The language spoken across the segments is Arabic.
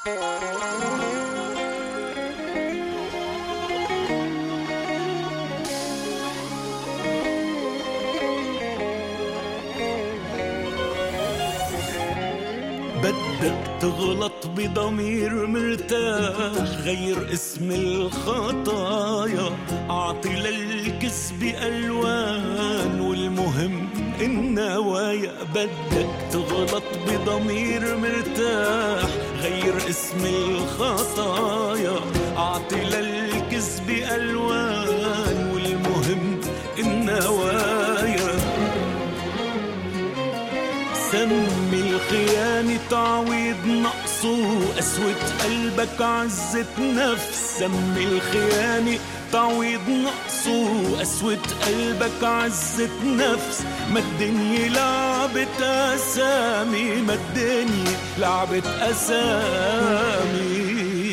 بدك تغلط بضمير مرتاح، غير اسم الخطايا، أعطي للكذب ألوان والمهم النوايا. بدك تغلط بضمير مرتاح، غير اسم الخطايا، أعطي للكذب ألوان والمهم النوايا. سمي الخيانة تعويض نقصه، قسوة قلبك عزة نفس. سمي الخيانة تعويض نقصه، قسوة قلبك عزة نفس. ما الدنيا لعبت أسامي، ما الدنيا لعبت أسامي.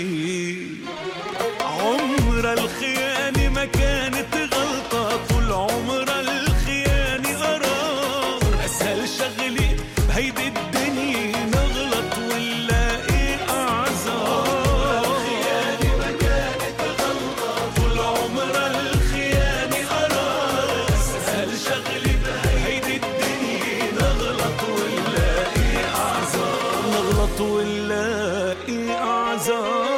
عمر الخيانة ما كانت غلطة، طول عمر الخيانة قرار. أسهل شغلي هيدي الدنيا نغلط ونلاقي أعذار. الخيانة ما كانت غلطة، طول عمر الخيانة قرار. أسهل شغلي هيدي الدنيا نغلط ونلاقي أعذار، نغلط ونلاقي أعذار.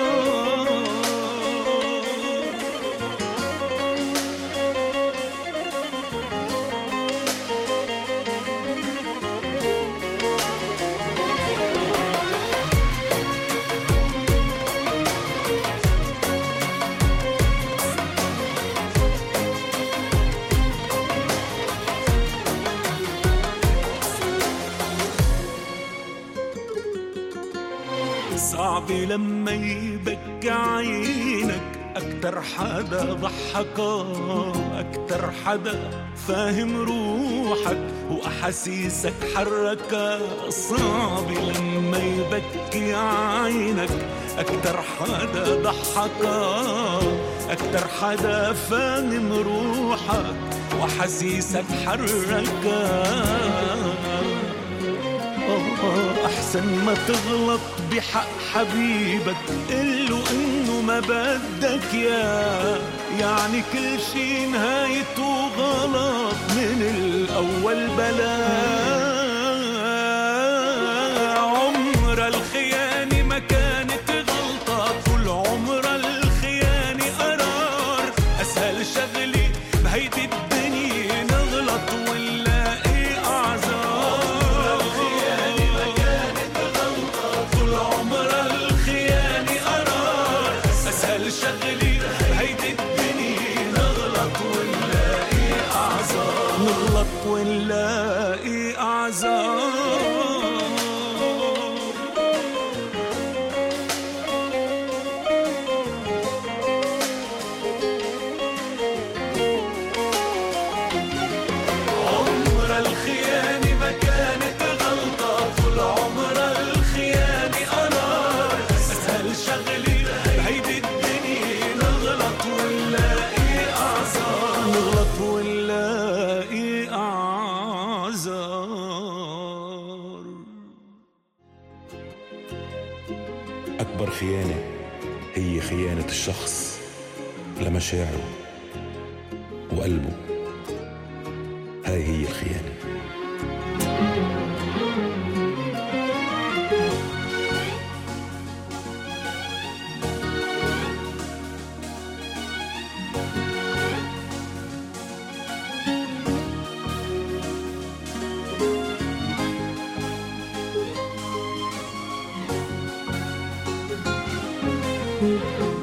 صعب لما يبكي عينك، أكتر حدا ضحكك، أكتر حدا فاهم روحك وأحاسيسك حركك. صعب لما يبكي عينك، أكتر حدا ضحكك، أكتر حدا فاهم روحك وأحاسيسك حركك. أحسن ما تغلط بحق حبيبك، قله إنه ما بدك يا، يعني كل شي نهايته غلط من الأول بلا. عمر الخيانة ما كانت غلطة، طول عمر الخيانة قرار. أسهل شغلي بهيدي الدنيا نغلط ونلاقي أعذار. شغلي هيدي الدنيا نغلط ونلاقي أعذار، نغلط ونلاقي أعذار. عمر الخيانة ما كانت غلطة، طول عمر الخيانة قرار. أسهل شغلي هيدي نغلط ونلاقي أعذار. أكبر خيانة هي خيانة الشخص لمشاعره وقلبه، هاي هي الخيانة. Thank you.